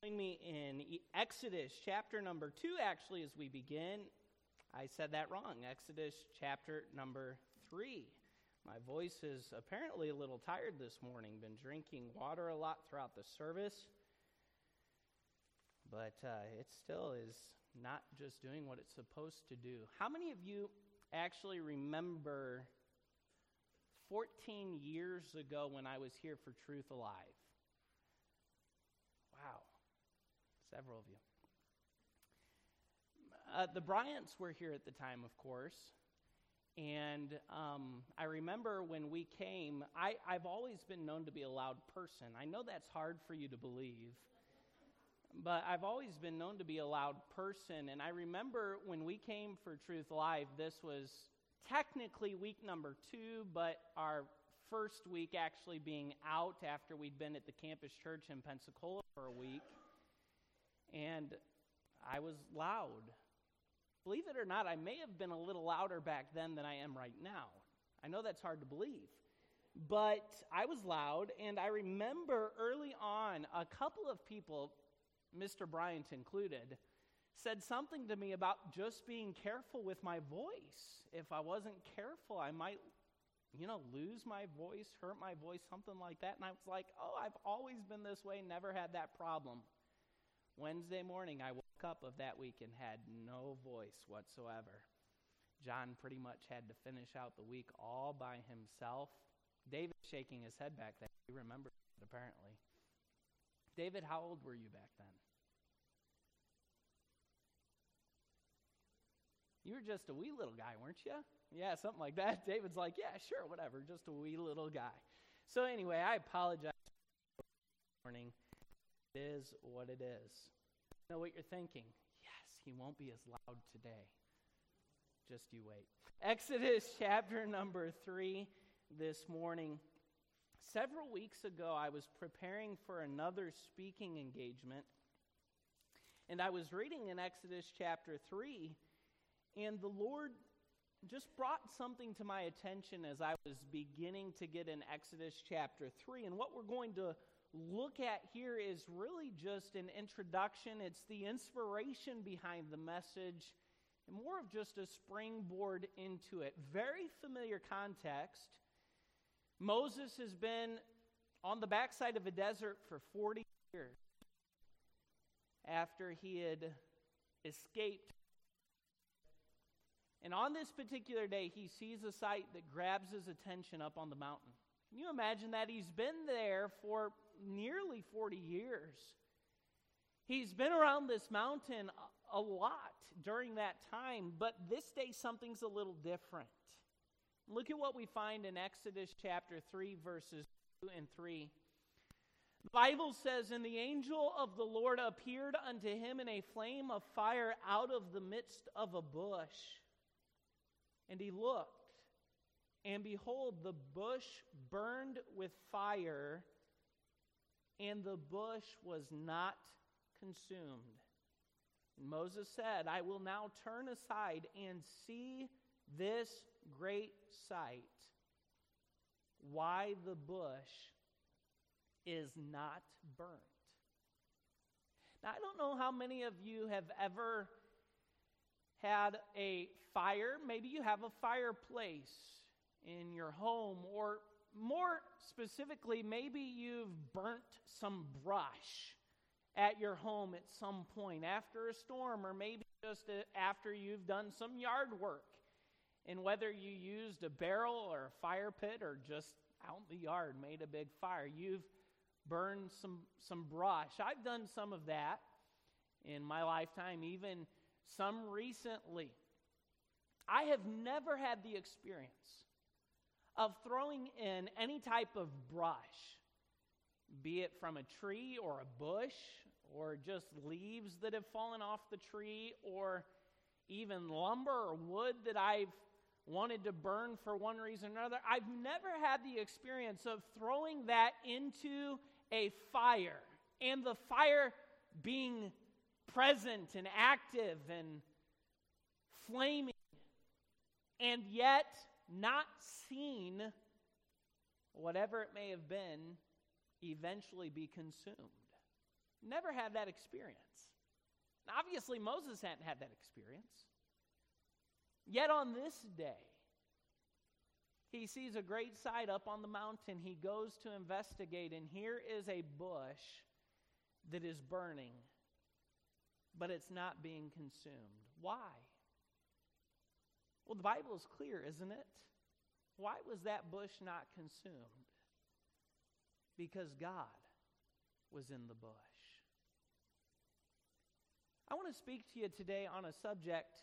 Join me in Exodus chapter number 2, actually, as we begin. I said that wrong. Exodus chapter number 3. My voice is apparently a little tired this morning. Been drinking water a lot throughout the service. But it still is not just doing what it's supposed to do. How many of you actually remember 14 years ago when I was here for Truth Alive? Wow. Several of you. The Bryants were here at the time, of course. And I remember when we came, I've always been known to be a loud person. I know that's hard for you to believe. But I've always been known to be a loud person. And I remember when we came for Truth Alive, this was technically week number 2, but our first week actually being out after we'd been at the campus church in Pensacola for a week. And I was loud. Believe it or not, I may have been a little louder back then than I am right now. I know that's hard to believe. But I was loud, and I remember early on, a couple of people, Mr. Bryant included, said something to me about just being careful with my voice. If I wasn't careful, I might, lose my voice, hurt my voice, something like that. And I was like, I've always been this way, never had that problem. Wednesday morning, I woke up of that week and had no voice whatsoever. John pretty much had to finish out the week all by himself. David's shaking his head back then. He remembers it, apparently. David, how old were you back then? You were just a wee little guy, weren't you? Yeah, something like that. David's like, yeah, sure, whatever, just a wee little guy. So anyway, I apologize for this morning. It is what it is. You know what you're thinking? Yes, he won't be as loud today. Just you wait. Exodus chapter number 3 this morning. Several weeks ago, I was preparing for another speaking engagement, and I was reading in Exodus chapter 3, and the Lord just brought something to my attention as I was beginning to get in Exodus chapter 3. And what we're going to look at here is really just an introduction. It's the inspiration behind the message, and more of just a springboard into it. Very familiar context. Moses has been on the backside of a desert for 40 years after he had escaped. And on this particular day, he sees a sight that grabs his attention up on the mountain. Can you imagine that? He's been there for nearly 40 years. He's been around this mountain a lot during that time, but this day something's a little different. Look at what we find in Exodus chapter 3, verses 2 and 3. The Bible says, "And the angel of the Lord appeared unto him in a flame of fire out of the midst of a bush. And he looked, and behold, the bush burned with fire, and the bush was not consumed. And Moses said, I will now turn aside and see this great sight, why the bush is not burnt." Now, I don't know how many of you have ever had a fire. Maybe you have a fireplace in your home, or more specifically, maybe you've burnt some brush at your home at some point after a storm, or maybe just after you've done some yard work. And whether you used a barrel or a fire pit or just out in the yard made a big fire, you've burned some brush. I've done some of that in my lifetime, even some recently. I have never had the experience of throwing in any type of brush, be it from a tree or a bush, or just leaves that have fallen off the tree, or even lumber or wood that I've wanted to burn for one reason or another. I've never had the experience of throwing that into a fire, and the fire being present and active and flaming, and yet not seen whatever it may have been eventually be consumed. never had that experience. Now, obviously, Moses hadn't had that experience. Yet on this day, he sees a great sight up on the mountain. He goes to investigate, and here is a bush that is burning, but it's not being consumed. Why? Well, the Bible is clear, isn't it? Why was that bush not consumed? Because God was in the bush. I want to speak to you today on a subject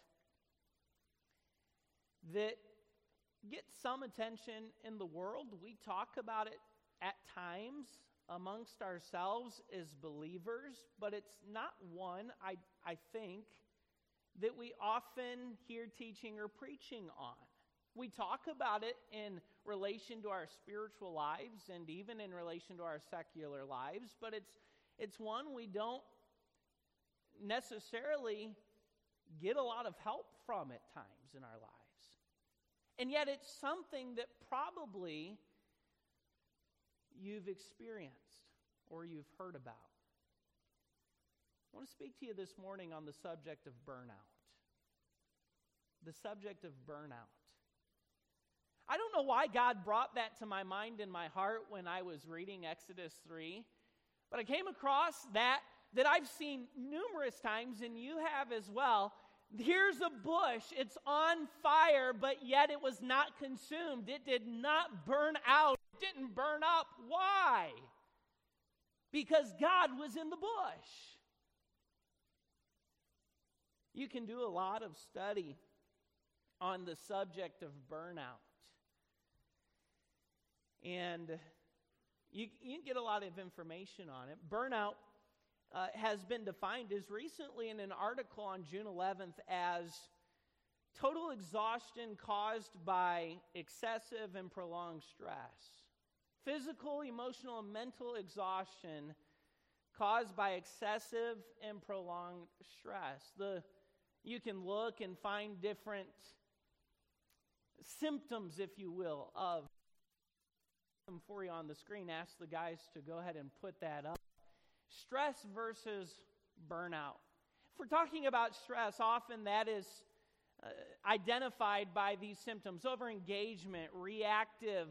that gets some attention in the world. We talk about it at times amongst ourselves as believers, but it's not one, I think, that we often hear teaching or preaching on. We talk about it in relation to our spiritual lives and even in relation to our secular lives, but it's one we don't necessarily get a lot of help from at times in our lives. And yet it's something that probably you've experienced or you've heard about. I want to speak to you this morning on the subject of burnout. The subject of burnout. I don't know why God brought that to my mind and my heart when I was reading Exodus 3, but I came across that I've seen numerous times, and you have as well. Here's a bush, it's on fire, but yet it was not consumed. It did not burn out. It didn't burn up. Why? Because God was in the bush. You can do a lot of study on the subject of burnout. And you can get a lot of information on it. Burnout has been defined as recently in an article on June 11th as total exhaustion caused by excessive and prolonged stress. Physical, emotional, and mental exhaustion caused by excessive and prolonged stress. You can look and find different symptoms, if you will, of them for you on the screen. Ask the guys to go ahead and put that up. Stress versus burnout. If we're talking about stress, often that is identified by these symptoms: overengagement, reactive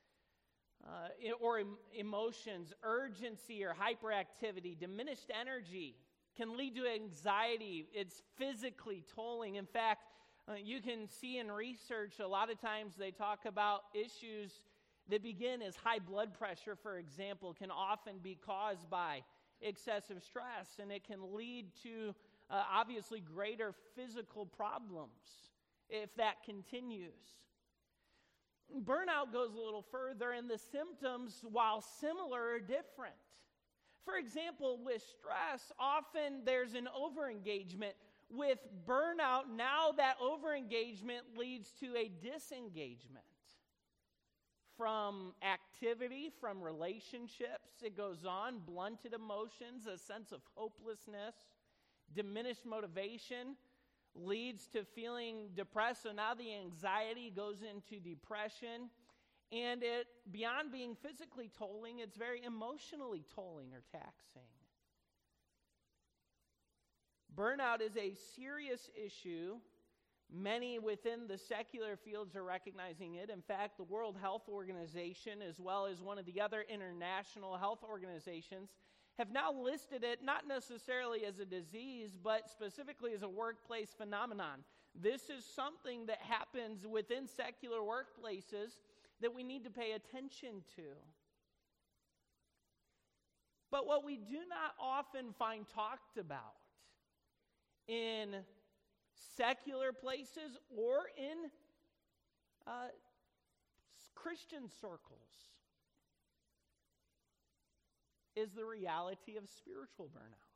or emotions, urgency or hyperactivity, diminished energy, can lead to anxiety. It's physically tolling. In fact, you can see in research a lot of times they talk about issues that begin as high blood pressure, for example, can often be caused by excessive stress, and it can lead to obviously greater physical problems if that continues. Burnout goes a little further, and the symptoms, while similar, are different. For example, with stress, often there's an overengagement. With burnout, now that overengagement leads to a disengagement from activity, from relationships. It goes on, blunted emotions, a sense of hopelessness, diminished motivation leads to feeling depressed. So now the anxiety goes into depression. And it, beyond being physically tolling, it's very emotionally tolling or taxing. Burnout is a serious issue. Many within the secular fields are recognizing it. In fact, the World Health Organization, as well as one of the other international health organizations, have now listed it not necessarily as a disease, but specifically as a workplace phenomenon. This is something that happens within secular workplaces that we need to pay attention to. But what we do not often find talked about in secular places or in Christian circles is the reality of spiritual burnout.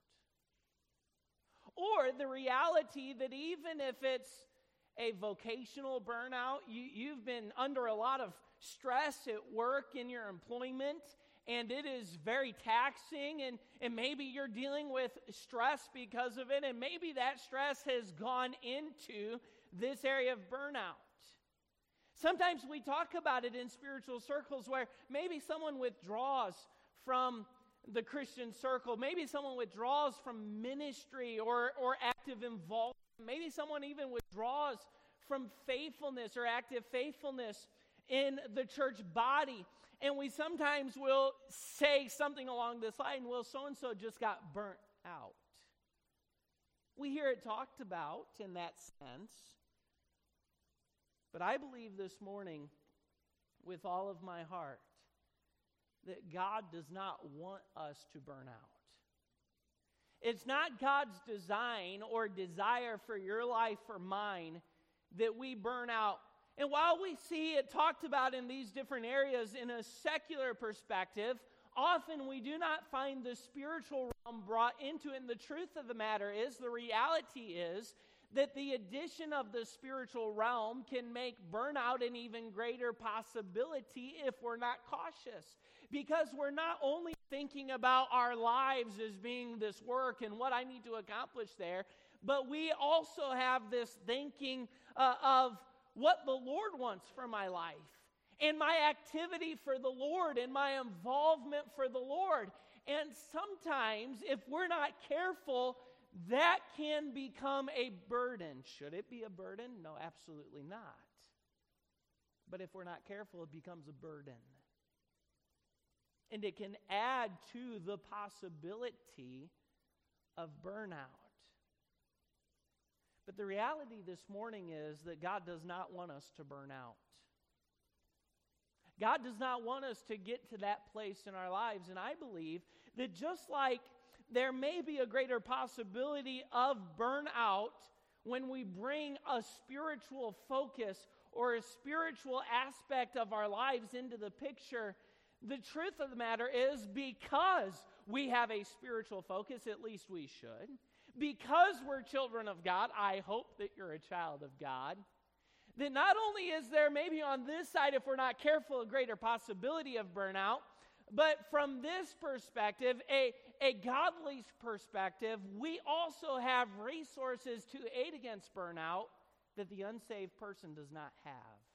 Or the reality that even if it's a vocational burnout, you've been under a lot of stress at work in your employment, and it is very taxing, and maybe you're dealing with stress because of it, and maybe that stress has gone into this area of burnout. Sometimes we talk about it in spiritual circles where maybe someone withdraws from the Christian circle. Maybe someone withdraws from ministry or active involvement. Maybe someone even withdraws from faithfulness or active faithfulness in the church body. And we sometimes will say something along this line, well, so-and-so just got burnt out. We hear it talked about in that sense. But I believe this morning with all of my heart that God does not want us to burn out. It's not God's design or desire for your life or mine that we burn out. And while we see it talked about in these different areas in a secular perspective, often we do not find the spiritual realm brought into it. And the truth of the matter is, the reality is, that the addition of the spiritual realm can make burnout an even greater possibility if we're not cautious. Because we're not only thinking about our lives as being this work and what I need to accomplish there, but we also have this thinking of what the Lord wants for my life and my activity for the Lord and my involvement for the Lord. And sometimes, if we're not careful, that can become a burden. Should it be a burden? No, absolutely not. But if we're not careful, it becomes a burden. And it can add to the possibility of burnout. But the reality this morning is that God does not want us to burn out. God does not want us to get to that place in our lives. And I believe that just like there may be a greater possibility of burnout when we bring a spiritual focus or a spiritual aspect of our lives into the picture, the truth of the matter is, because we have a spiritual focus, at least we should, because we're children of God, I hope that you're a child of God, that not only is there maybe on this side, if we're not careful, a greater possibility of burnout, but from this perspective, a godly perspective, we also have resources to aid against burnout that the unsaved person does not have.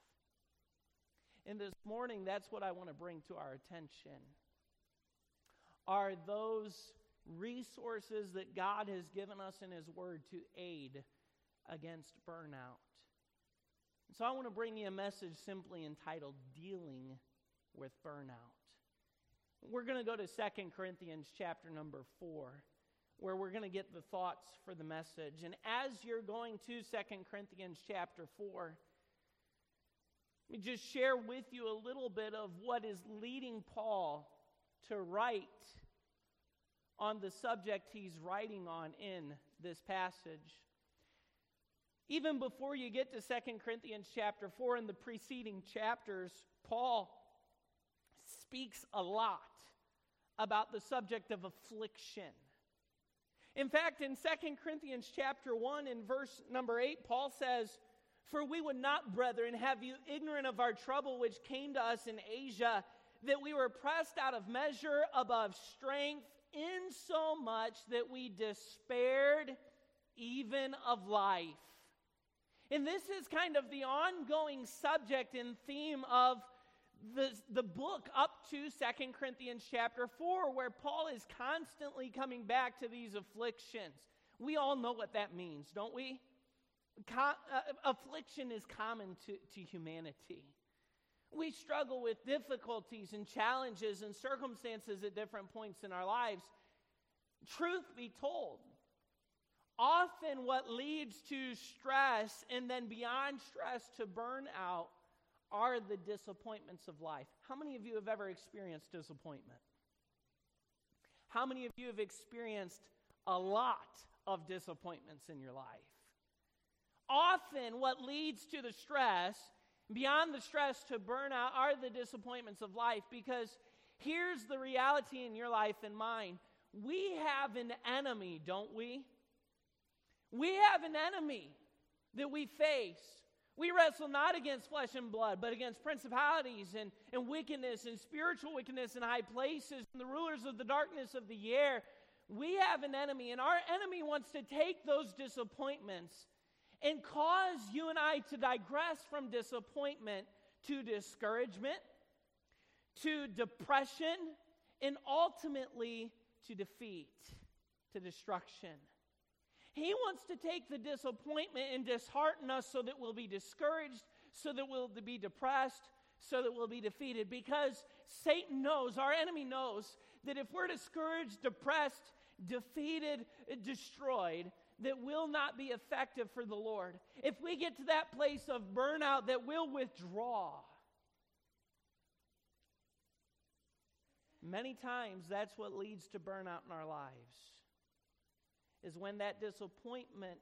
And this morning, that's what I want to bring to our attention, are those resources that God has given us in His Word to aid against burnout. So I want to bring you a message simply entitled, Dealing with Burnout. We're going to go to 2 Corinthians chapter number 4, where we're going to get the thoughts for the message. And as you're going to 2 Corinthians chapter 4, let me just share with you a little bit of what is leading Paul to write on the subject he's writing on in this passage. Even before you get to 2 Corinthians chapter 4, in the preceding chapters, Paul speaks a lot about the subject of affliction. In fact, in 2 Corinthians chapter 1, in verse number 8, Paul says, "For we would not, brethren, have you ignorant of our trouble which came to us in Asia, that we were pressed out of measure above strength, insomuch that we despaired even of life." And this is kind of the ongoing subject and theme of the book up to 2 Corinthians chapter 4, where Paul is constantly coming back to these afflictions. We all know what that means, don't we? Affliction is common to humanity. We struggle with difficulties and challenges and circumstances at different points in our lives. Truth be told, often what leads to stress and then beyond stress to burnout are the disappointments of life. How many of you have ever experienced disappointment? How many of you have experienced a lot of disappointments in your life? Often what leads to the stress, beyond the stress to burnout, are the disappointments of life, because here's the reality in your life and mine. We have an enemy, don't we? We have an enemy that we face. We wrestle not against flesh and blood, but against principalities and wickedness and spiritual wickedness in high places and the rulers of the darkness of the air. We have an enemy, and our enemy wants to take those disappointments and cause you and I to digress from disappointment to discouragement, to depression, and ultimately to defeat, to destruction. He wants to take the disappointment and dishearten us so that we'll be discouraged, so that we'll be depressed, so that we'll be defeated. Because Satan knows, our enemy knows, that if we're discouraged, depressed, defeated, destroyed, that we'll not be effective for the Lord. If we get to that place of burnout, that we'll withdraw. Many times, that's what leads to burnout in our lives, is when that disappointment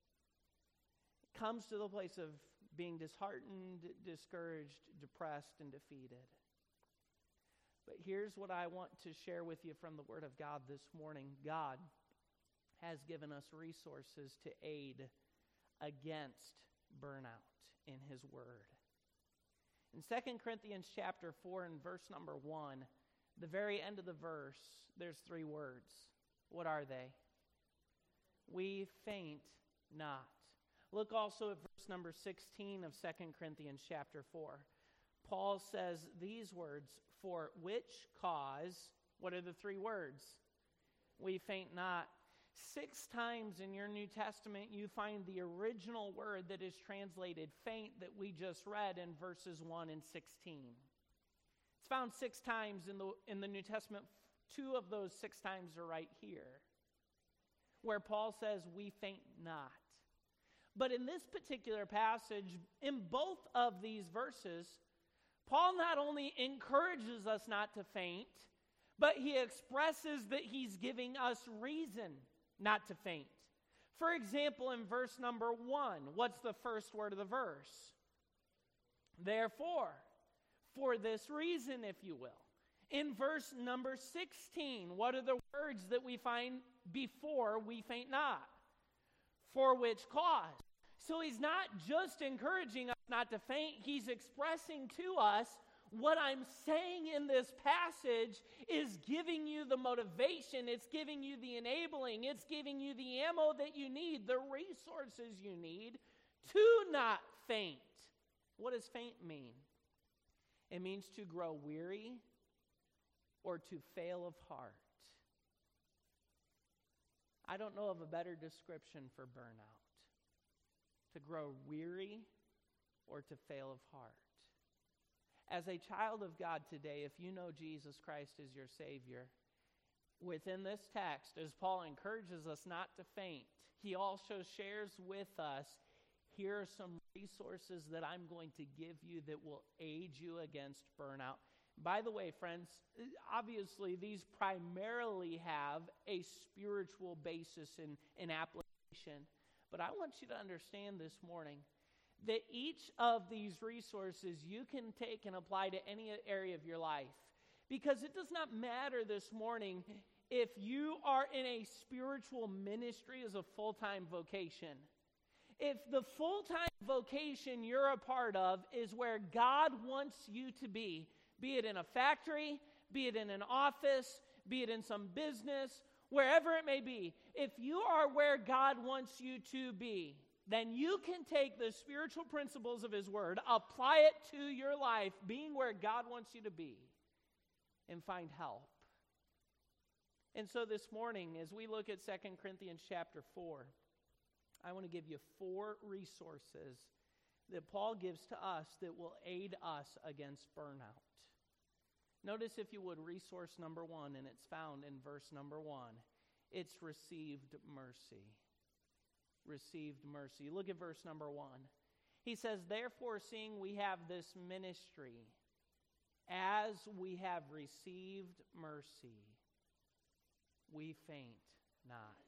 comes to the place of being disheartened, discouraged, depressed, and defeated. But here's what I want to share with you from the Word of God this morning. God has given us resources to aid against burnout in His Word. In 2 Corinthians chapter 4 and verse number 1, the very end of the verse, there's 3 words. What are they? We faint not. Look also at verse number 16 of 2 Corinthians chapter 4. Paul says these words, for which cause, what are the 3 words? We faint not. 6 times in your New Testament you find the original word that is translated faint that we just read in verses 1 and 16. It's found 6 times in the New Testament. 2 of those 6 times are right here, where Paul says we faint not. But in this particular passage, in both of these verses, Paul not only encourages us not to faint, but he expresses that he's giving us reason not to faint. For example, in verse number 1, what's the first word of the verse? Therefore, for this reason, if you will. In verse number 16, what are the words that we find before we faint not? For which cause? So he's not just encouraging us not to faint, he's expressing to us what I'm saying in this passage is giving you the motivation, it's giving you the enabling, it's giving you the ammo that you need, the resources you need to not faint. What does faint mean? It means to grow weary or to fail of heart. I don't know of a better description for burnout. To grow weary or to fail of heart. As a child of God today, if you know Jesus Christ as your Savior, within this text, as Paul encourages us not to faint, he also shares with us, here are some resources that I'm going to give you that will aid you against burnout. By the way, friends, obviously these primarily have a spiritual basis in application. But I want you to understand this morning that each of these resources you can take and apply to any area of your life. Because it does not matter this morning if you are in a spiritual ministry as a full-time vocation. If the full-time vocation you're a part of is where God wants you to be it in a factory, be it in an office, be it in some business, wherever it may be, if you are where God wants you to be, then you can take the spiritual principles of His Word, apply it to your life, being where God wants you to be, and find help. And so this morning, as we look at 2 Corinthians chapter 4, I want to give you 4 resources that Paul gives to us that will aid us against burnout. Notice, if you would, resource number 1, and it's found in verse number 1. It's received mercy. Received mercy. Look at verse number 1. He says, therefore, seeing we have this ministry, as we have received mercy, we faint not.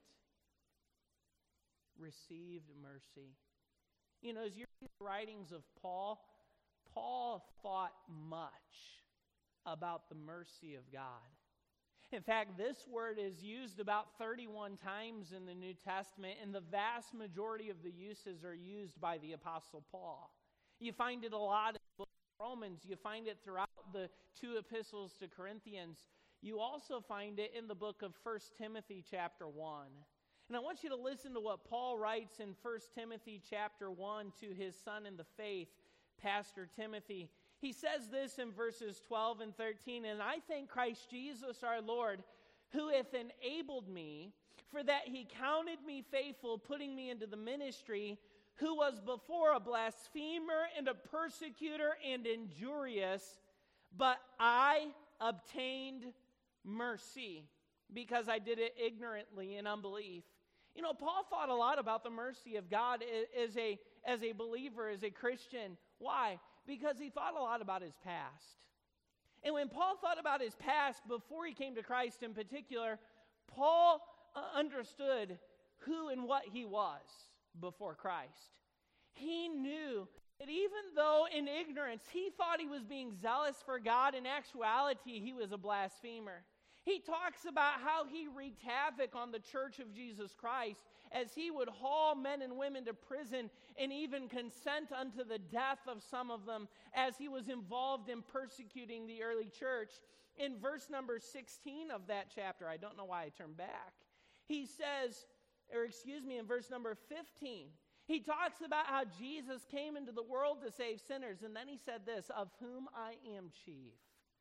Received mercy. You know, as you read the writings of Paul thought much about the mercy of God. In fact, this word is used about 31 times in the New Testament, and the vast majority of the uses are used by the Apostle Paul. You find it a lot in the book of Romans. You find it throughout the 2 epistles to Corinthians. You also find it in the book of 1 Timothy chapter 1. And I want you to listen to what Paul writes in 1 Timothy chapter 1 to his son in the faith, Pastor Timothy. He says this in verses 12 and 13, "And I thank Christ Jesus our Lord, who hath enabled me, for that he counted me faithful, putting me into the ministry, who was before a blasphemer and a persecutor and injurious, but I obtained mercy, because I did it ignorantly in unbelief." You know, Paul thought a lot about the mercy of God as a believer, as a Christian. Why? Because he thought a lot about his past. And when Paul thought about his past before he came to Christ in particular, Paul understood who and what he was before Christ. He knew that even though in ignorance he thought he was being zealous for God, in actuality he was a blasphemer. He talks about how he wreaked havoc on the church of Jesus Christ as he would haul men and women to prison and even consent unto the death of some of them as he was involved in persecuting the early church. In verse number 16 of that chapter, I don't know why I turned back, he says, in verse number 15, he talks about how Jesus came into the world to save sinners, and then he said this, "Of whom I am chief."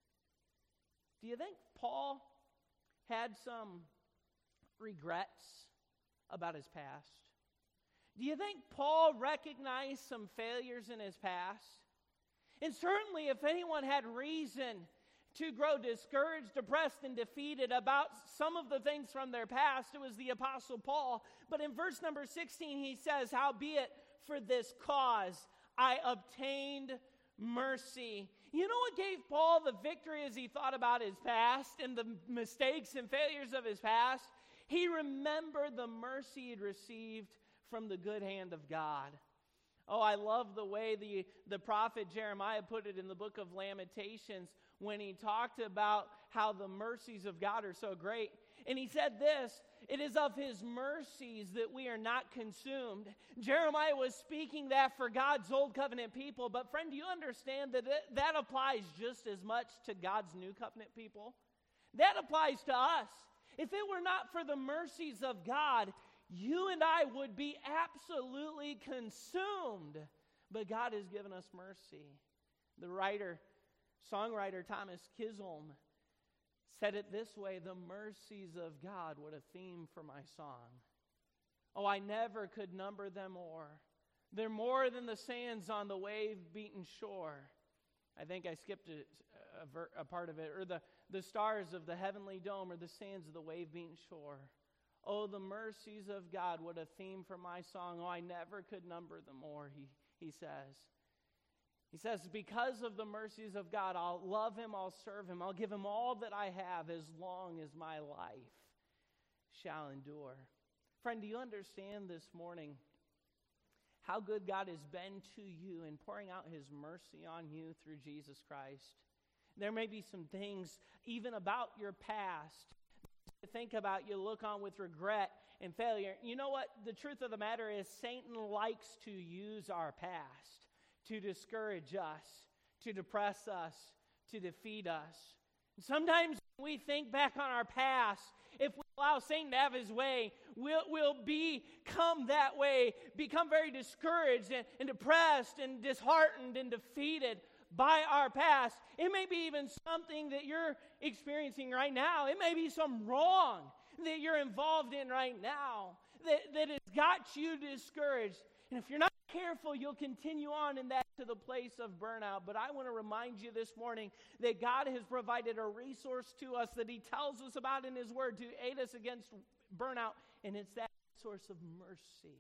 Do you think Paul had some regrets about his past? Do you think Paul recognized some failures in his past? And certainly if anyone had reason to grow discouraged, depressed, and defeated about some of the things from their past, it was the Apostle Paul. But in verse number 16 he says, "Howbeit for this cause I obtained mercy." You know what gave Paul the victory as he thought about his past and the mistakes and failures of his past? He remembered the mercy he'd received from the good hand of God. Oh, I love the way the prophet Jeremiah put it in the book of Lamentations when he talked about how the mercies of God are so great. And he said this, "It is of his mercies that we are not consumed." Jeremiah was speaking that for God's old covenant people. But friend, do you understand that that applies just as much to God's new covenant people? That applies to us. If it were not for the mercies of God, you and I would be absolutely consumed. But God has given us mercy. The songwriter Thomas Chisholm said it this way, "The mercies of God, what a theme for my song. Oh, I never could number them o'er. They're more than the sands on the wave-beaten shore." I think I skipped a part of it. Or the stars of the heavenly dome, or the sands of the wave-beaten shore. Oh, the mercies of God, what a theme for my song. Oh, I never could number them o'er, he says. He says, because of the mercies of God, I'll love him, I'll serve him, I'll give him all that I have as long as my life shall endure. Friend, do you understand this morning how good God has been to you in pouring out his mercy on you through Jesus Christ? There may be some things, even about your past, to think about, you look on with regret and failure. You know what? The truth of the matter is Satan likes to use our past to discourage us, to depress us, to defeat us. And sometimes when we think back on our past, if we allow Satan to have his way, we'll become that way, become very discouraged and depressed and disheartened and defeated by our past. It may be even something that you're experiencing right now. It may be some wrong that you're involved in right now that has got you discouraged. And if you're not careful, you'll continue on in that to the place of burnout. But I want to remind you this morning that God has provided a resource to us that he tells us about in his word to aid us against burnout. And it's that source of mercy.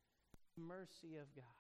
Mercy of God.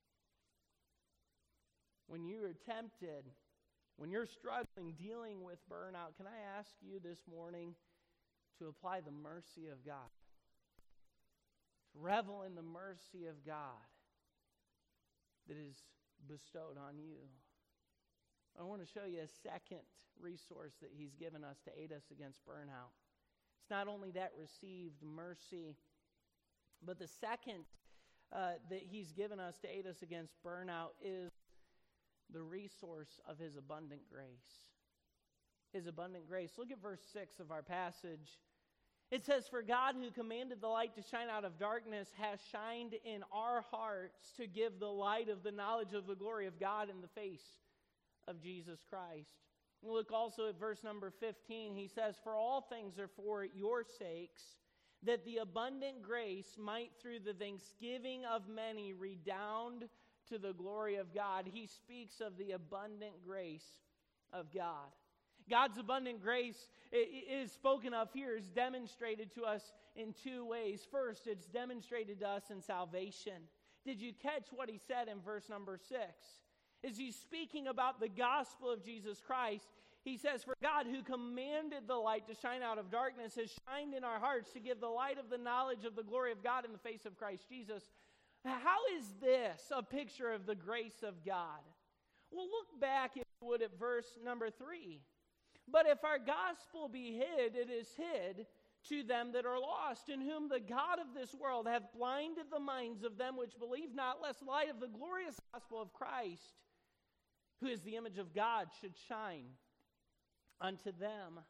When you are tempted, when you're struggling, dealing with burnout, can I ask you this morning to apply the mercy of God? To revel in the mercy of God that is bestowed on you. I want to show you a second resource that he's given us to aid us against burnout. It's not only that received mercy, but the second that he's given us to aid us against burnout is the resource of his abundant grace. His abundant grace. Look at verse 6 of our passage. It says, "For God who commanded the light to shine out of darkness has shined in our hearts to give the light of the knowledge of the glory of God in the face of Jesus Christ. Look also at verse number 15. He says, "For all things are for your sakes, that the abundant grace might through the thanksgiving of many redound to the glory of God." He speaks of the abundant grace of God. God's abundant grace is spoken of here, is demonstrated to us in two ways. First, it's demonstrated to us in salvation. Did you catch what he said in verse number 6? As he's speaking about the gospel of Jesus Christ, he says, "For God, who commanded the light to shine out of darkness, has shined in our hearts to give the light of the knowledge of the glory of God in the face of Christ Jesus." How is this a picture of the grace of God? Well, look back, if you would, at verse number 3. "But if our gospel be hid, it is hid to them that are lost, in whom the God of this world hath blinded the minds of them which believe not, lest the light of the glorious gospel of Christ, who is the image of God, should shine unto them."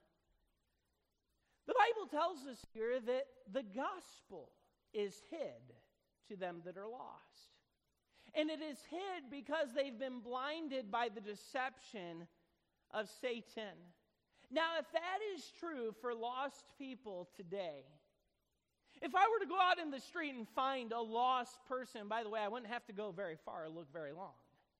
The Bible tells us here that the gospel is hid to them that are lost. And it is hid because they've been blinded by the deception of Satan. Now, if that is true for lost people today, if I were to go out in the street and find a lost person, by the way, I wouldn't have to go very far or look very long.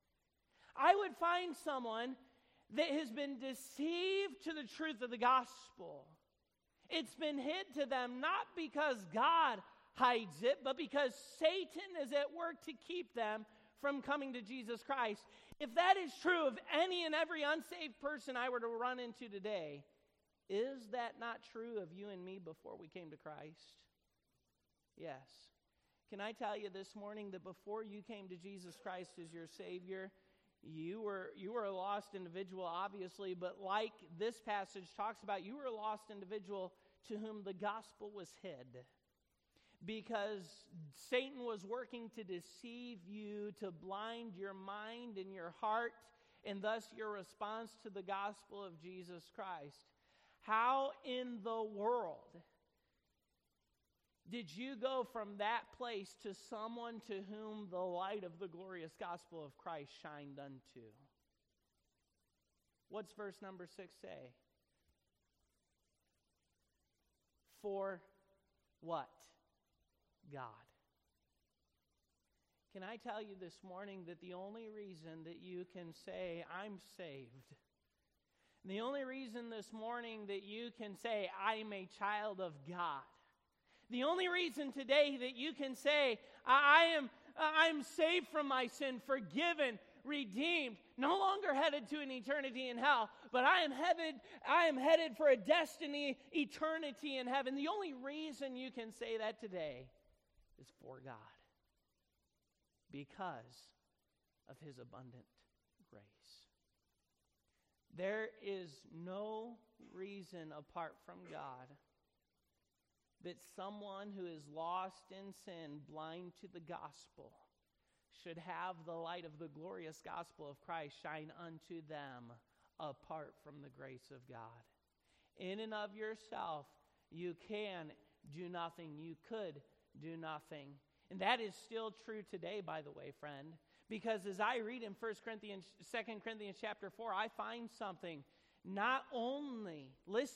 I would find someone that has been deceived to the truth of the gospel. It's been hid to them not because God hides it, but because Satan is at work to keep them from coming to Jesus Christ. If that is true of any and every unsaved person I were to run into today, is that not true of you and me before we came to Christ? Yes. Can I tell you this morning that before you came to Jesus Christ as your Savior, you were a lost individual, obviously, but like this passage talks about, you were a lost individual to whom the gospel was hid. Because Satan was working to deceive you, to blind your mind and your heart, and thus your response to the gospel of Jesus Christ. How in the world did you go from that place to someone to whom the light of the glorious gospel of Christ shined unto? What's verse number 6 say? For what? God. Can I tell you this morning that the only reason that you can say, "I'm saved," the only reason this morning that you can say, "I'm a child of God," the only reason today that you can say, I'm saved from my sin, forgiven, redeemed, no longer headed to an eternity in hell, but I am headed for a destiny, eternity in heaven. The only reason you can say that today is for God, because of his abundant grace. There is no reason apart from God that someone who is lost in sin, blind to the gospel, should have the light of the glorious gospel of Christ shine unto them apart from the grace of God. In and of yourself, you can do nothing. You could do nothing. And that is still true today, by the way, friend. Because as I read in 2 Corinthians chapter 4, I find something. Not only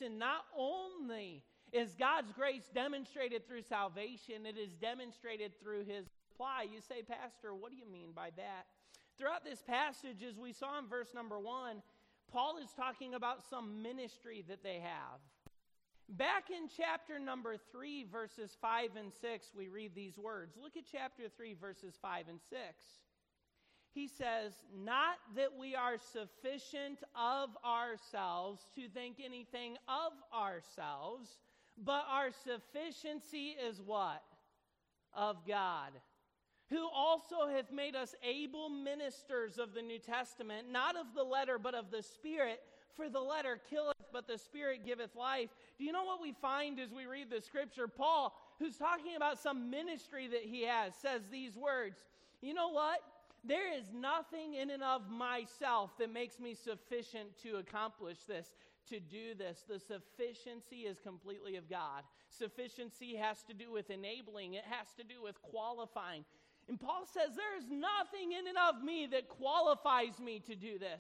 is God's grace demonstrated through salvation, it is demonstrated through his supply. You say, "Pastor, what do you mean by that?" Throughout this passage, as we saw in verse number 1, Paul is talking about some ministry that they have. Back in chapter number 3, verses 5 and 6, we read these words. Look at chapter 3, verses 5 and 6. He says, "Not that we are sufficient of ourselves to think anything of ourselves, but our sufficiency is" what? "Of God, who also hath made us able ministers of the New Testament, not of the letter, but of the Spirit. For the letter killeth, but the Spirit giveth life." Do you know what we find as we read the scripture? Paul, who's talking about some ministry that he has, says these words. You know what? There is nothing in and of myself that makes me sufficient to accomplish this, to do this. The sufficiency is completely of God. Sufficiency has to do with enabling. It has to do with qualifying. And Paul says there is nothing in and of me that qualifies me to do this.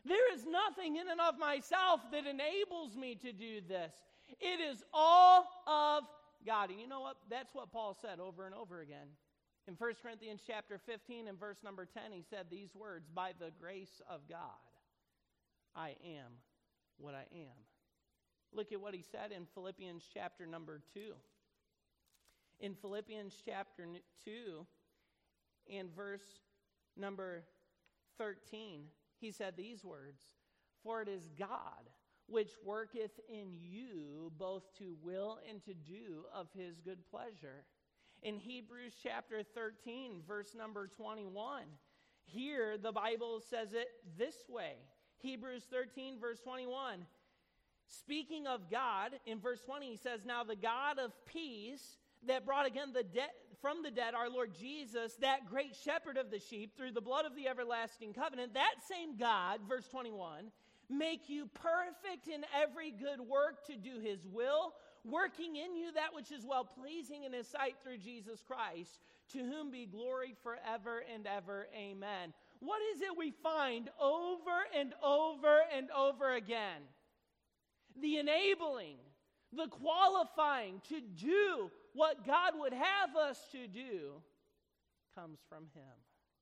There is nothing in and of myself that enables me to do this. It is all of God. And you know what? That's what Paul said over and over again. In 1 Corinthians chapter 15 and verse number 10, he said these words, by the grace of God, I am what I am. Look at what he said in Philippians chapter number 2. In Philippians chapter 2 and verse number 13, he said these words, for it is God which worketh in you both to will and to do of his good pleasure. In Hebrews chapter 13, verse number 21, here the Bible says it this way. Hebrews 13, verse 21. Speaking of God, in verse 20, he says, now the God of peace that brought again from the dead our Lord Jesus, that great shepherd of the sheep, through the blood of the everlasting covenant, that same God, verse 21, make you perfect in every good work to do his will, working in you that which is well-pleasing in his sight through Jesus Christ, to whom be glory forever and ever. Amen. What is it we find over and over and over again? The enabling, the qualifying to do what God would have us to do comes from him.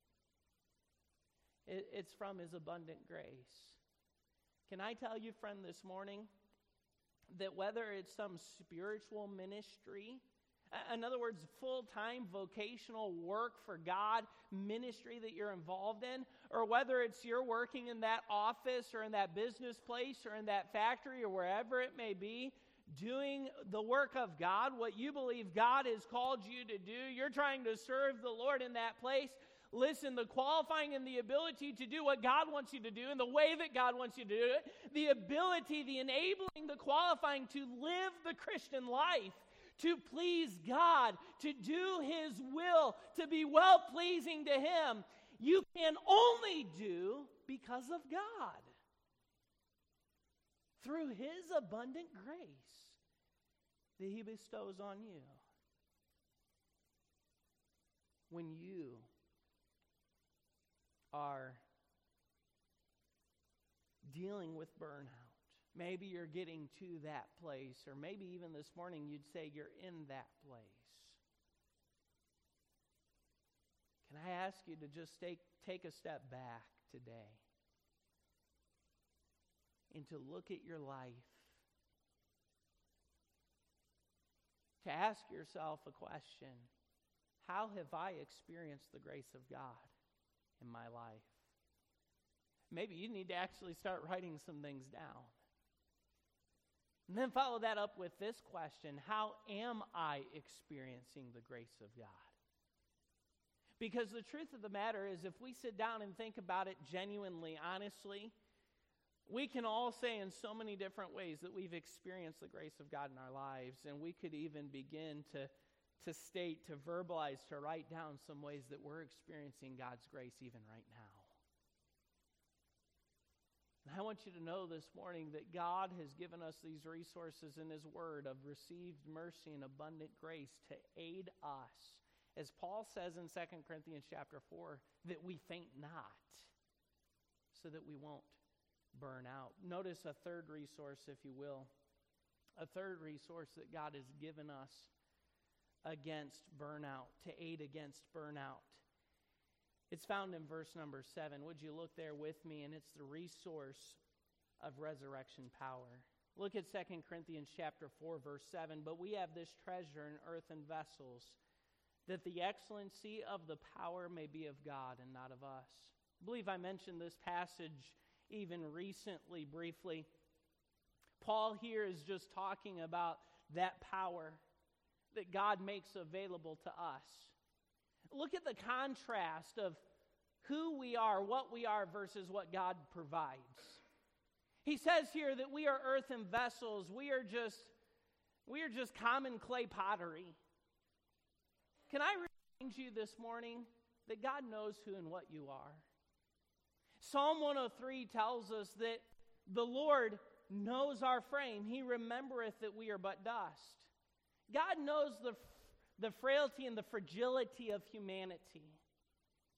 It's from his abundant grace. Can I tell you, friend, this morning, that whether it's some spiritual ministry, in other words, full-time vocational work for God ministry that you're involved in, or whether it's you're working in that office or in that business place or in that factory or wherever it may be, doing the work of God, what you believe God has called you to do, you're trying to serve the Lord in that place. Listen, the qualifying and the ability to do what God wants you to do in the way that God wants you to do it, the ability, the enabling, the qualifying to live the Christian life, to please God, to do his will, to be well-pleasing to him, you can only do because of God. Through his abundant grace that he bestows on you. When you are dealing with burnout, maybe you're getting to that place, or maybe even this morning you'd say you're in that place. Can I ask you to just take a step back today and to look at your life, to ask yourself a question: how have I experienced the grace of God in my life? Maybe you need to actually start writing some things down. And then follow that up with this question: how am I experiencing the grace of God? Because the truth of the matter is, if we sit down and think about it genuinely, honestly, we can all say in so many different ways that we've experienced the grace of God in our lives, and we could even begin to state, to verbalize, to write down some ways that we're experiencing God's grace even right now. And I want you to know this morning that God has given us these resources in his word of received mercy and abundant grace to aid us, as Paul says in 2 Corinthians chapter 4, that we faint not, so that we won't burn out. Notice a third resource, if you will. A third resource that God has given us against burnout, to aid against burnout. It's found in verse number 7. Would you look there with me? And it's the resource of resurrection power. Look at 2 Corinthians chapter 4, verse 7. But we have this treasure in earthen vessels, that the excellency of the power may be of God and not of us. I believe I mentioned this passage even recently, briefly. Paul here is just talking about that power that God makes available to us. Look at the contrast of who we are, what we are, versus what God provides. He says here that we are earthen vessels. We are just common clay pottery. Can I remind you this morning that God knows who and what you are? Psalm 103 tells us that the Lord knows our frame. He remembereth that we are but dust. God knows the frailty and the fragility of humanity.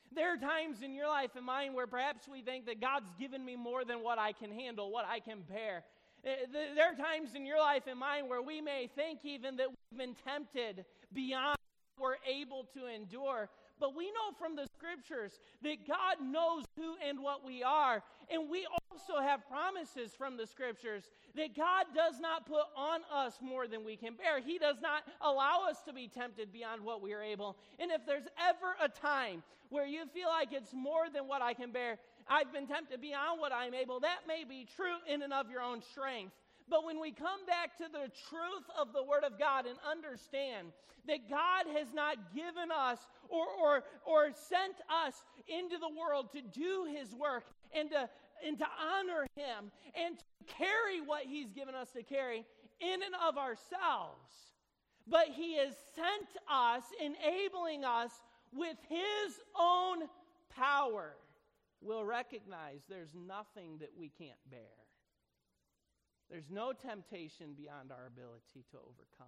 There are times in your life and mine where perhaps we think that God's given me more than what I can handle, what I can bear. There are times in your life and mine where we may think even that we've been tempted beyond what we're able to endure. But we know from the Scriptures that God knows who and what we are. And we also have promises from the Scriptures that God does not put on us more than we can bear. He does not allow us to be tempted beyond what we are able. And if there's ever a time where you feel like it's more than what I can bear, I've been tempted beyond what I'm able, that may be true in and of your own strength. But when we come back to the truth of the Word of God and understand that God has not given us or sent us into the world to do His work and to honor Him and to carry what He's given us to carry in and of ourselves, but He has sent us, enabling us with His own power, we'll recognize there's nothing that we can't bear. There's no temptation beyond our ability to overcome.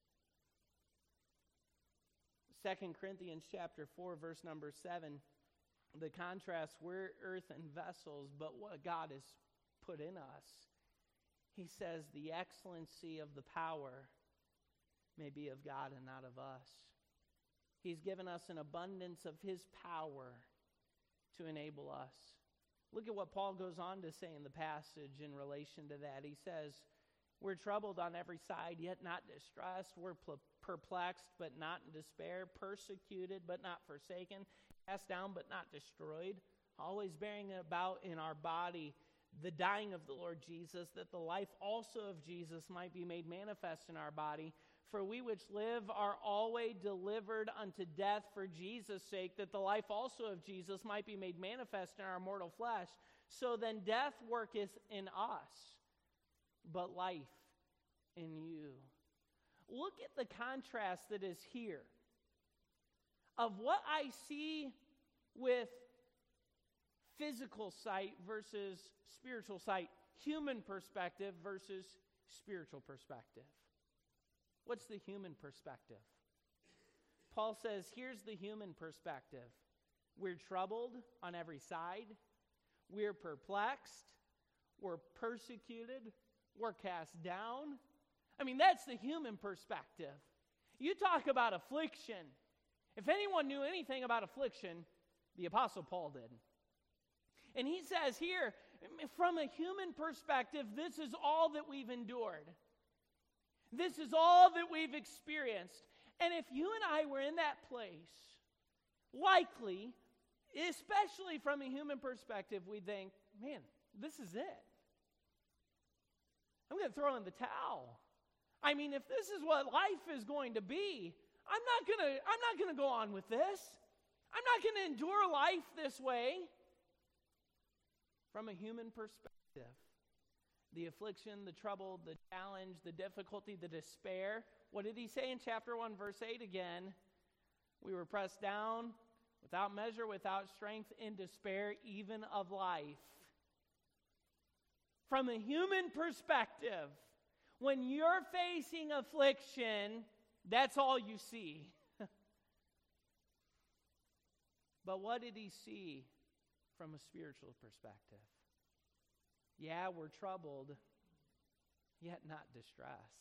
2 Corinthians chapter 4, verse number 7, the contrast, we're earthen vessels, but what God has put in us. He says the excellency of the power may be of God and not of us. He's given us an abundance of His power to enable us. Look at what Paul goes on to say in the passage in relation to that. He says, we're troubled on every side, yet not distressed. We're perplexed, but not in despair. Persecuted, but not forsaken. Cast down, but not destroyed. Always bearing about in our body the dying of the Lord Jesus, that the life also of Jesus might be made manifest in our body. For we which live are always delivered unto death for Jesus' sake, that the life also of Jesus might be made manifest in our mortal flesh. So then death worketh in us, but life in you. Look at the contrast that is here of what I see with physical sight versus spiritual sight, human perspective versus spiritual perspective. What's the human perspective? Paul says, here's the human perspective. We're troubled on every side. We're perplexed. We're persecuted. We're cast down. I mean, that's the human perspective. You talk about affliction. If anyone knew anything about affliction, the Apostle Paul did. And he says here, from a human perspective, this is all that we've endured. This is all that we've experienced. And if you and I were in that place, likely, especially from a human perspective, we'd think, man, this is it. I'm going to throw in the towel. I mean, if this is what life is going to be, I'm not going to go on with this. I'm not going to endure life this way. From a human perspective, the affliction, the trouble, the challenge, the difficulty, the despair. What did he say in chapter 1, verse 8 again? We were pressed down without measure, without strength, in despair, even of life. From a human perspective, when you're facing affliction, that's all you see. But what did he see from a spiritual perspective? Yeah, we're troubled, yet not distressed.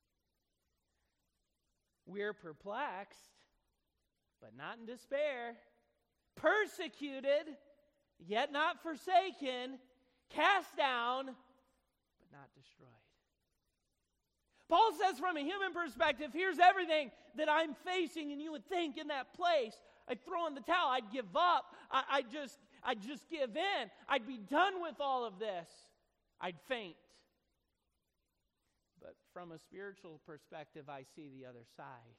We're perplexed, but not in despair. Persecuted, yet not forsaken. Cast down, but not destroyed. Paul says from a human perspective, here's everything that I'm facing, and you would think in that place, I'd throw in the towel, I'd give up, I'd just give in, I'd be done with all of this, I'd faint. But from a spiritual perspective, I see the other side.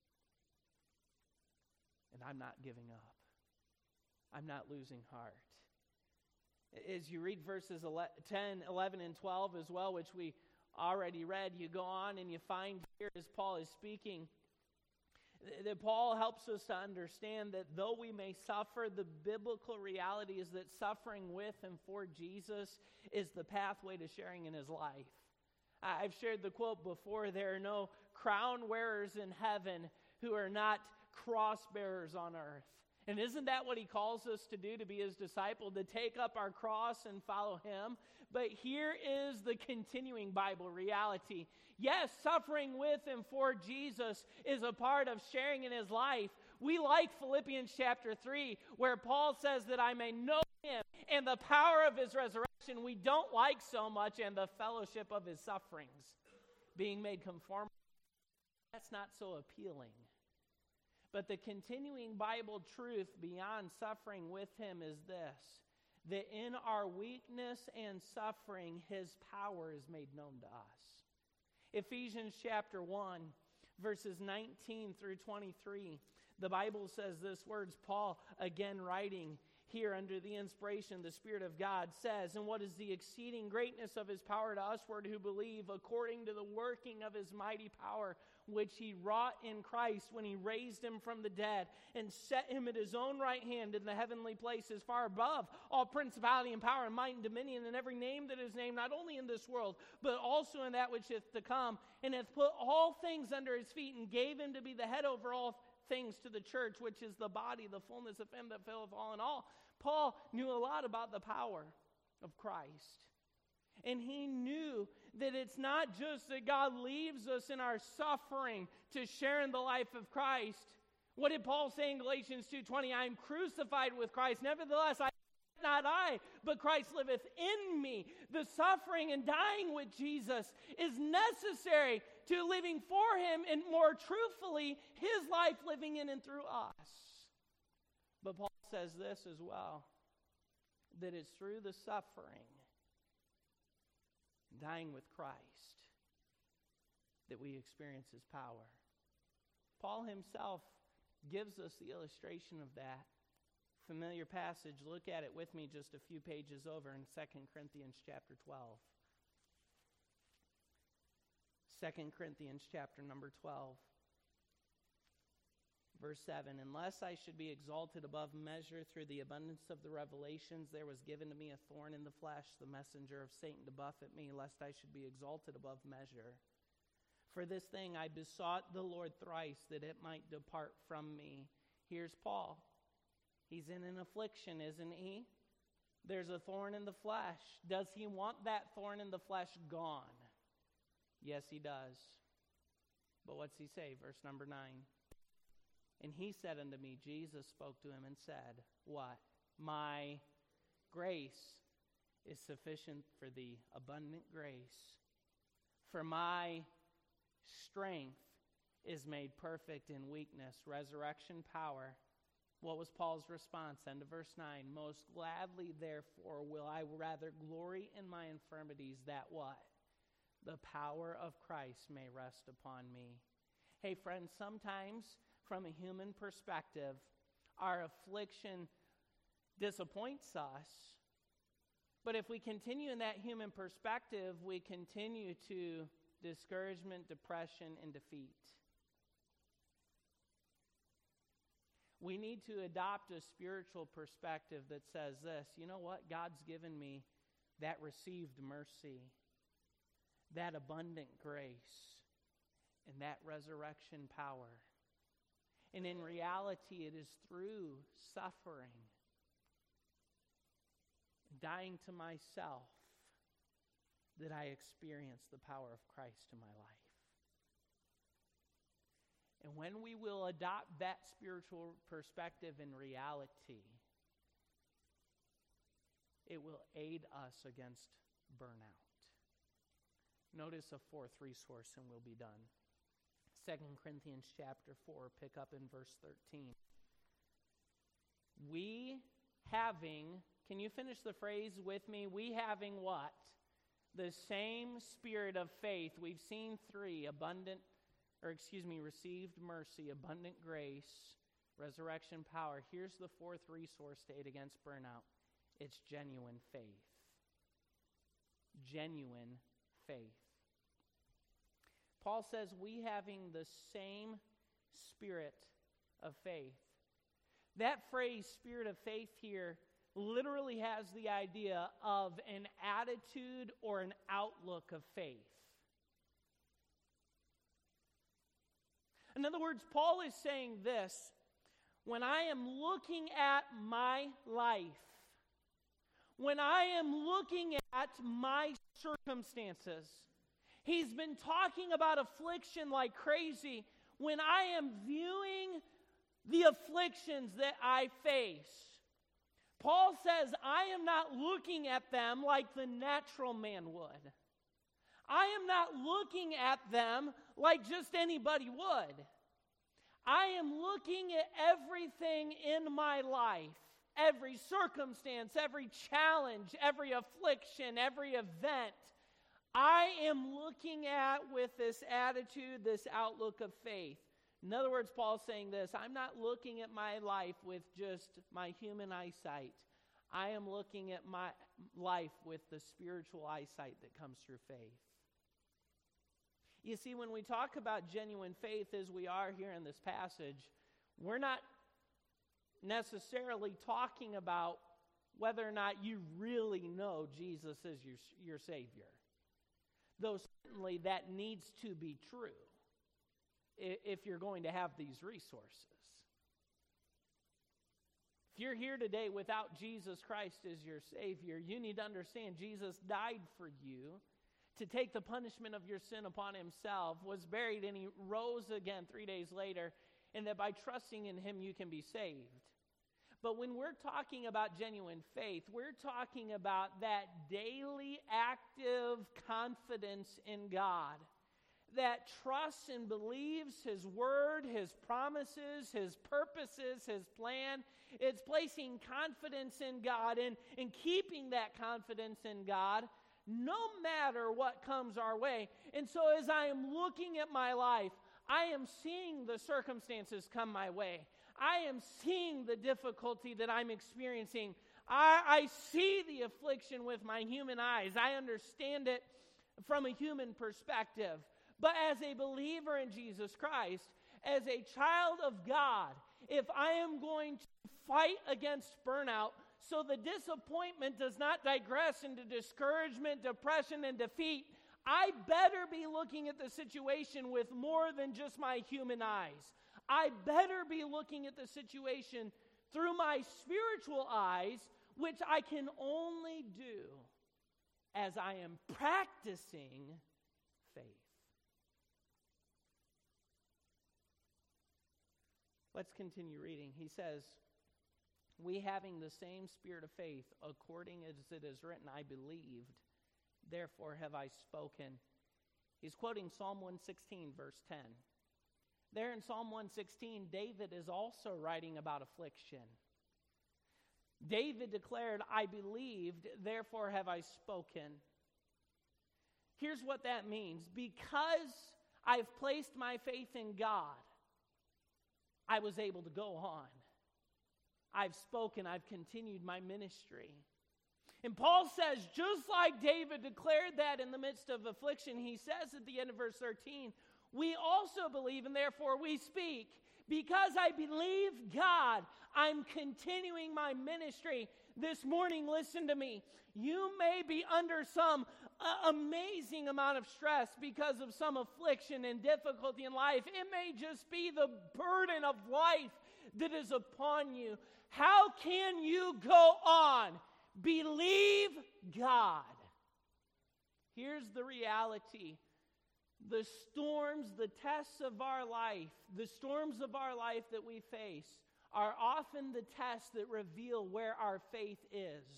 And I'm not giving up. I'm not losing heart. As you read verses 10, 11, and 12 as well, which we already read, you go on and you find here as Paul is speaking, that Paul helps us to understand that though we may suffer, the biblical reality is that suffering with and for Jesus is the pathway to sharing in his life. I've shared the quote before, there are no crown wearers in heaven who are not cross bearers on earth. And isn't that what he calls us to do, to be his disciple, to take up our cross and follow him? But here is the continuing Bible reality. Yes, suffering with and for Jesus is a part of sharing in his life. We like Philippians chapter 3, where Paul says that I may know him and the power of his resurrection. We don't like so much, and the fellowship of his sufferings, being made conform. That's not so appealing. But the continuing Bible truth beyond suffering with him is this: that in our weakness and suffering, his power is made known to us. Ephesians chapter 1, verses 19 through 23, the Bible says this words, Paul again writing here under the inspiration of the Spirit of God says, and what is the exceeding greatness of his power to usward who believe, according to the working of his mighty power, which he wrought in Christ when he raised him from the dead and set him at his own right hand in the heavenly places, far above all principality and power and might and dominion, and every name that is named, not only in this world, but also in that which is to come, and hath put all things under his feet, and gave him to be the head over all things to the church, which is the body, the fullness of him that filleth all in all. Paul knew a lot about the power of Christ. And he knew that it's not just that God leaves us in our suffering to share in the life of Christ. What did Paul say in Galatians 2:20? I am crucified with Christ. Nevertheless, not I, but Christ liveth in me. The suffering and dying with Jesus is necessary to living for him, and more truthfully, his life living in and through us. But Paul says this as well, that it's through the suffering, dying with Christ, that we experience his power. Paul himself gives us the illustration of that. Familiar passage. Look at it with me just a few pages over in 2 Corinthians chapter 12. 2 Corinthians chapter number 12. Verse 7, unless I should be exalted above measure through the abundance of the revelations, there was given to me a thorn in the flesh, the messenger of Satan to buffet me, lest I should be exalted above measure. For this thing I besought the Lord thrice, that it might depart from me. Here's Paul. He's in an affliction, isn't he? There's a thorn in the flesh. Does he want that thorn in the flesh gone? Yes, he does. But what's he say? Verse number 9. And he said unto me, Jesus spoke to him and said, what? My grace is sufficient for thee, abundant grace. For my strength is made perfect in weakness, resurrection power. What was Paul's response? End of verse 9. Most gladly, therefore, will I rather glory in my infirmities, that what? The power of Christ may rest upon me. Hey, friends, sometimes from a human perspective, our affliction disappoints us. But if we continue in that human perspective, we continue to discouragement, depression, and defeat. We need to adopt a spiritual perspective that says this, you know what? God's given me that received mercy, that abundant grace, and that resurrection power. And in reality, it is through suffering, dying to myself, that I experience the power of Christ in my life. And when we will adopt that spiritual perspective in reality, it will aid us against burnout. Notice a fourth resource and we'll be done. 2 Corinthians chapter 4, pick up in verse 13. We having, can you finish the phrase with me? We having what? The same spirit of faith. We've seen three, received mercy, abundant grace, resurrection power. Here's the fourth resource to aid against burnout. It's genuine faith. Genuine faith. Paul says, we having the same spirit of faith. That phrase, spirit of faith here, literally has the idea of an attitude or an outlook of faith. In other words, Paul is saying this: when I am looking at my life, when I am looking at my circumstances, he's been talking about affliction like crazy. When I am viewing the afflictions that I face, Paul says, I am not looking at them like the natural man would. I am not looking at them like just anybody would. I am looking at everything in my life, every circumstance, every challenge, every affliction, every event. I am looking at with this attitude, this outlook of faith. In other words, Paul's saying this, I'm not looking at my life with just my human eyesight. I am looking at my life with the spiritual eyesight that comes through faith. You see, when we talk about genuine faith as we are here in this passage, we're not necessarily talking about whether or not you really know Jesus is your Savior. Though certainly that needs to be true if you're going to have these resources. If you're here today without Jesus Christ as your Savior, you need to understand Jesus died for you to take the punishment of your sin upon himself, was buried, and he rose again 3 days later, and that by trusting in him you can be saved. But when we're talking about genuine faith, we're talking about that daily active confidence in God that trusts and believes his word, his promises, his purposes, his plan. It's placing confidence in God and keeping that confidence in God no matter what comes our way. And so as I am looking at my life, I am seeing the circumstances come my way. I am seeing the difficulty that I'm experiencing. I see the affliction with my human eyes. I understand it from a human perspective. But as a believer in Jesus Christ, as a child of God, if I am going to fight against burnout so the disappointment does not digress into discouragement, depression, and defeat, I better be looking at the situation with more than just my human eyes. I better be looking at the situation through my spiritual eyes, which I can only do as I am practicing faith. Let's continue reading. He says, we having the same spirit of faith, according as it is written, I believed, therefore have I spoken. He's quoting Psalm 116, verse 10. There in Psalm 116, David is also writing about affliction. David declared, I believed, therefore have I spoken. Here's what that means. Because I've placed my faith in God, I was able to go on. I've spoken, I've continued my ministry. And Paul says, just like David declared that in the midst of affliction, he says at the end of verse 13, we also believe and therefore we speak. Because I believe God, I'm continuing my ministry. This morning, listen to me. You may be under some amazing amount of stress because of some affliction and difficulty in life. It may just be the burden of life that is upon you. How can you go on? Believe God. Here's the reality. The storms, the tests of our life, the storms of our life that we face are often the tests that reveal where our faith is.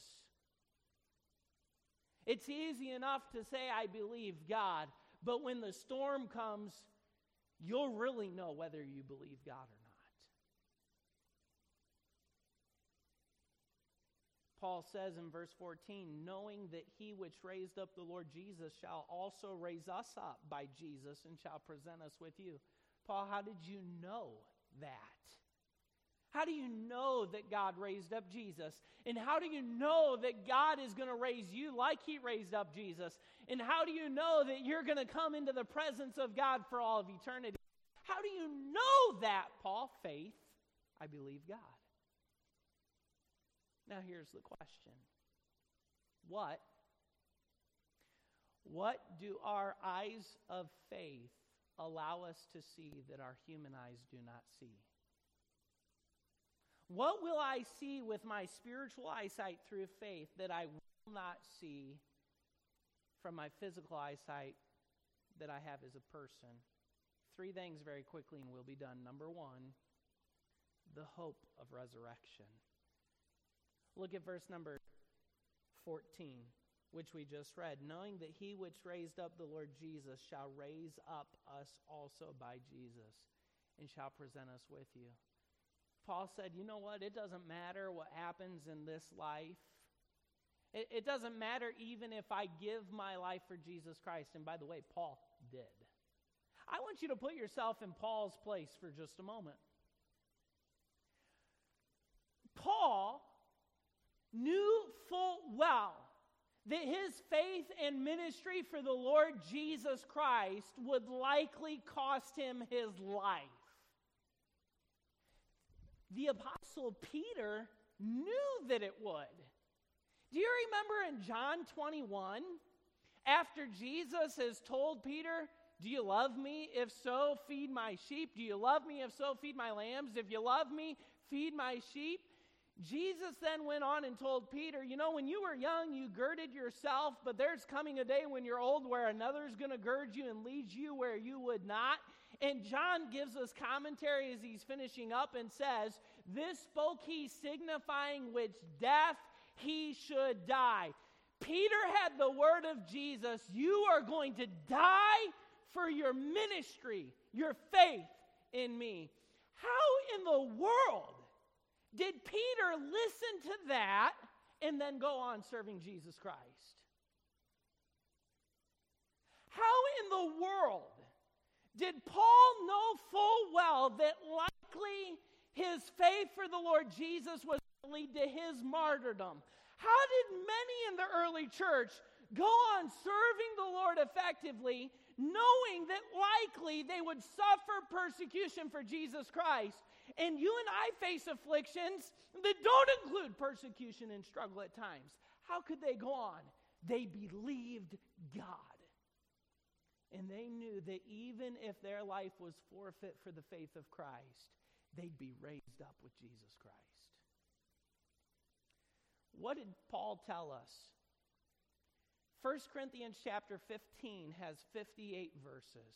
It's easy enough to say, I believe God, but when the storm comes, you'll really know whether you believe God or not. Paul says in verse 14, knowing that he which raised up the Lord Jesus shall also raise us up by Jesus and shall present us with you. Paul, how did you know that? How do you know that God raised up Jesus? And how do you know that God is going to raise you like he raised up Jesus? And how do you know that you're going to come into the presence of God for all of eternity? How do you know that, Paul? Faith. I believe God. Now here's the question. What do our eyes of faith allow us to see that our human eyes do not see? What will I see with my spiritual eyesight through faith that I will not see from my physical eyesight that I have as a person? 3 things very quickly and we'll be done. Number 1, the hope of resurrection. Look at verse number 14, which we just read. Knowing that he which raised up the Lord Jesus shall raise up us also by Jesus and shall present us with you. Paul said, you know what? It doesn't matter what happens in this life. It doesn't matter even if I give my life for Jesus Christ. And by the way, Paul did. I want you to put yourself in Paul's place for just a moment. Paul knew full well that his faith and ministry for the Lord Jesus Christ would likely cost him his life. The Apostle Peter knew that it would. Do you remember in John 21, after Jesus has told Peter, do you love me? If so, feed my sheep. Do you love me? If so, feed my lambs. If you love me, feed my sheep. Jesus then went on and told Peter, you know, when you were young, you girded yourself, but there's coming a day when you're old where another's going to gird you and lead you where you would not. And John gives us commentary as he's finishing up and says, this spoke he signifying which death he should die. Peter had the word of Jesus, you are going to die for your ministry, your faith in me. How in the world did Peter listen to that and then go on serving Jesus Christ? How in the world did Paul know full well that likely his faith for the Lord Jesus was going to lead to his martyrdom? How did many in the early church go on serving the Lord effectively, knowing that likely they would suffer persecution for Jesus Christ? And you and I face afflictions that don't include persecution and struggle at times. How could they go on? They believed God. And they knew that even if their life was forfeit for the faith of Christ, they'd be raised up with Jesus Christ. What did Paul tell us? 1 Corinthians chapter 15 has 58 verses.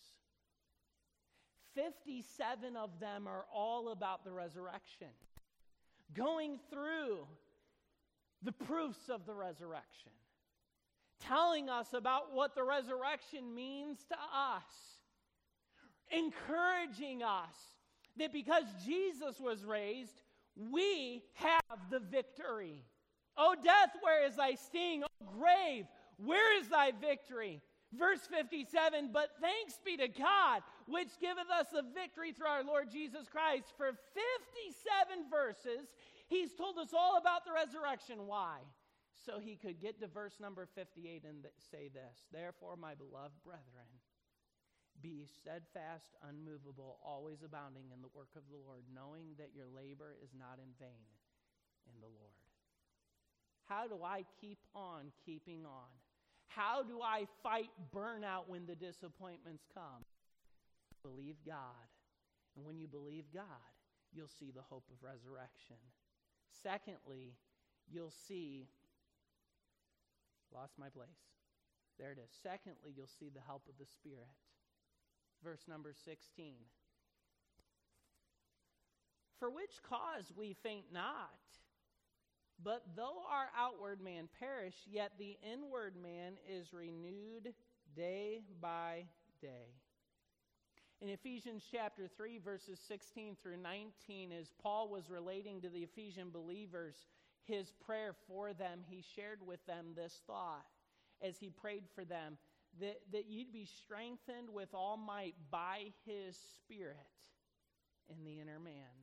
57 of them are all about the resurrection, going through the proofs of the resurrection, telling us about what the resurrection means to us, encouraging us that because Jesus was raised, we have the victory. O death, where is thy sting? O grave, where is thy victory? Verse 57, but thanks be to God, which giveth us the victory through our Lord Jesus Christ. For 57 verses, he's told us all about the resurrection. Why? So he could get to verse number 58 and say this, therefore, my beloved brethren, be steadfast, unmovable, always abounding in the work of the Lord, knowing that your labor is not in vain in the Lord. How do I keep on keeping on? How do I fight burnout when the disappointments come? Believe God. And when you believe God, you'll see the hope of resurrection. Secondly, you'll see, lost my place. There it is. Secondly, you'll see the help of the Spirit. Verse number 16. For which cause we faint not, but though our outward man perish, yet the inward man is renewed day by day. In Ephesians chapter 3, verses 16 through 19, as Paul was relating to the Ephesian believers his prayer for them, he shared with them this thought as he prayed for them, that you'd be strengthened with all might by his Spirit in the inner man,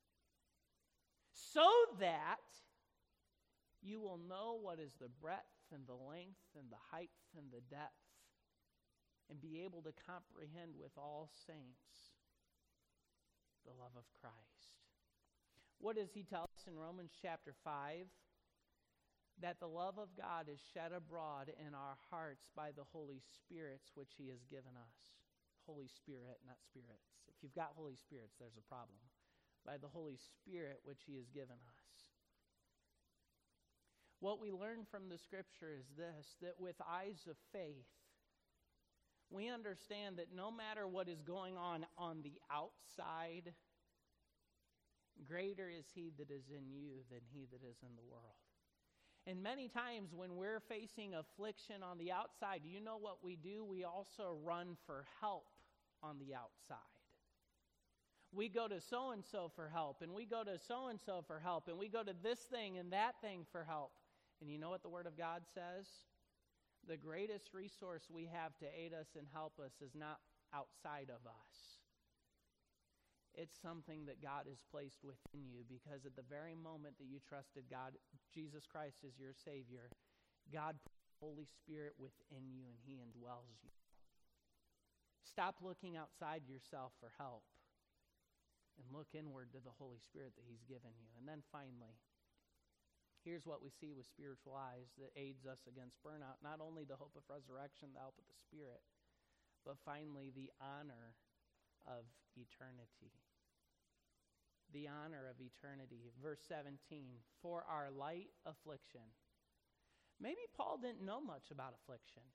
so that you will know what is the breadth and the length and the height and the depth, and be able to comprehend with all saints the love of Christ. What does he tell us in Romans chapter 5? That the love of God is shed abroad in our hearts by the Holy Spirits which he has given us. Holy Spirit, not spirits. If you've got Holy Spirits, there's a problem. by the Holy Spirit which he has given us. What we learn from the scripture is this, that with eyes of faith, we understand that no matter what is going on the outside, greater is he that is in you than he that is in the world. And many times when we're facing affliction on the outside, you know what we do? We also run for help on the outside. We go to so-and-so for help, and we go to so-and-so for help, and we go to this thing and that thing for help. And you know what the Word of God says? The greatest resource we have to aid us and help us is not outside of us. It's something that God has placed within you, because at the very moment that you trusted God, Jesus Christ is your Savior, God put the Holy Spirit within you and he indwells you. Stop looking outside yourself for help and look inward to the Holy Spirit that he's given you. And then finally, here's what we see with spiritual eyes that aids us against burnout. Not only the hope of resurrection, the help of the Spirit, but finally the honor of eternity. The honor of eternity. Verse 17, for our light affliction. Maybe Paul didn't know much about affliction.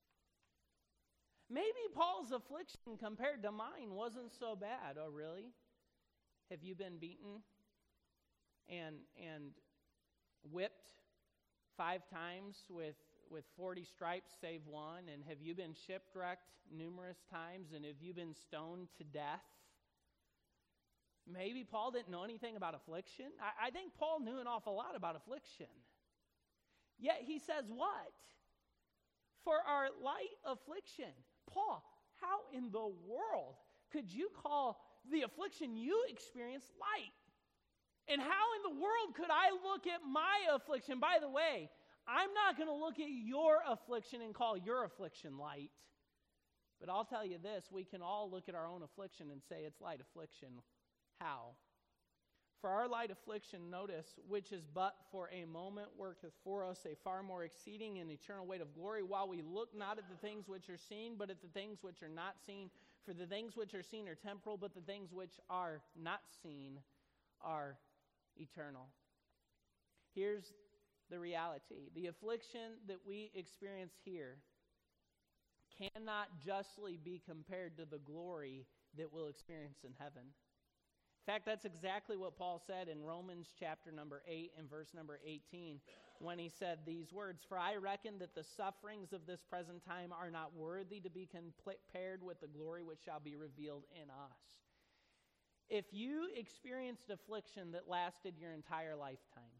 Maybe Paul's affliction compared to mine wasn't so bad. Oh, really? Have you been beaten and whipped 5 times with 40 stripes save one? And have you been shipwrecked numerous times? And have you been stoned to death? Maybe Paul didn't know anything about affliction. I think Paul knew an awful lot about affliction. Yet he says what? For our light affliction. Paul, how in the world could you call the affliction you experience light? And how in the world could I look at my affliction? By the way, I'm not going to look at your affliction and call your affliction light. But I'll tell you this, we can all look at our own affliction and say it's light affliction. How? For our light affliction, notice, which is but for a moment, worketh for us a far more exceeding and eternal weight of glory, while we look not at the things which are seen, but at the things which are not seen. For the things which are seen are temporal, but the things which are not seen are eternal. Here's the reality. The affliction that we experience here cannot justly be compared to the glory that we'll experience in heaven. In fact, that's exactly what Paul said in Romans chapter number 8 and verse number 18 when he said these words, for I reckon that the sufferings of this present time are not worthy to be compared with the glory which shall be revealed in us. If you experienced affliction that lasted your entire lifetime,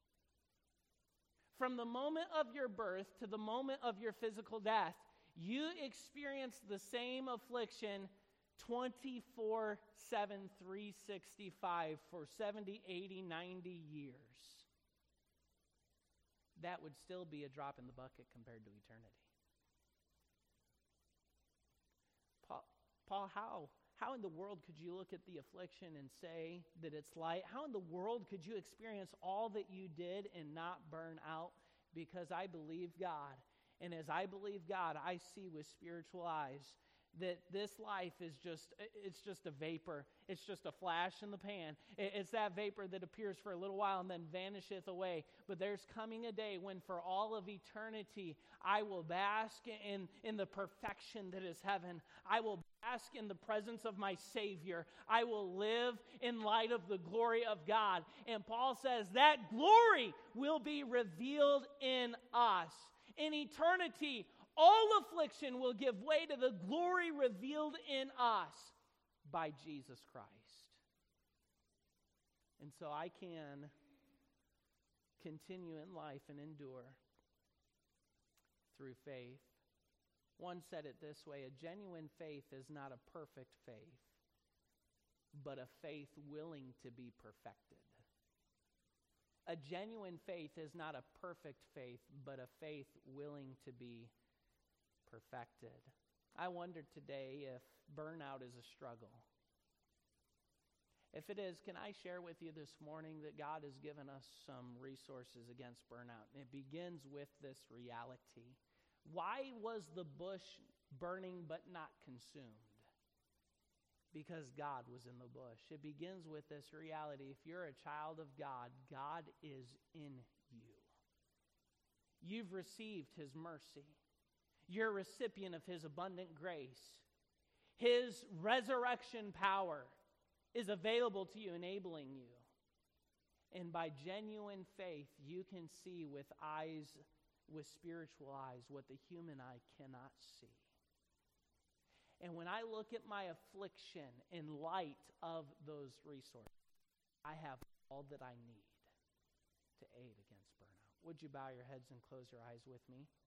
from the moment of your birth to the moment of your physical death, you experienced the same affliction 24/7, 365 for 70, 80, 90 years. That would still be a drop in the bucket compared to eternity. Paul, how in the world could you look at the affliction and say that it's light? How in the world could you experience all that you did and not burn out? Because I believe God. And as I believe God, I see with spiritual eyes that this life is just a vapor. It's just a flash in the pan. It's that vapor that appears for a little while and then vanisheth away. But there's coming a day when for all of eternity, I will bask in the perfection that is heaven. I will bask in the presence of my Savior. I will live in light of the glory of God. And Paul says that glory will be revealed in us. In eternity, all affliction will give way to the glory revealed in us by Jesus Christ. And so I can continue in life and endure through faith. One said it this way, a genuine faith is not a perfect faith, but a faith willing to be perfected. A genuine faith is not a perfect faith, but a faith willing to be perfected. I wonder today if burnout is a struggle. If it is, can I share with you this morning that God has given us some resources against burnout? And it begins with this reality. Why was the bush burning but not consumed? because God was in the bush. It begins with this reality. If you're a child of God, God is in you. You've received his mercy. You're a recipient of his abundant grace. His resurrection power is available to you, enabling you. And by genuine faith, you can see with spiritual eyes, what the human eye cannot see. And when I look at my affliction in light of those resources, I have all that I need to aid against burnout. Would you bow your heads and close your eyes with me?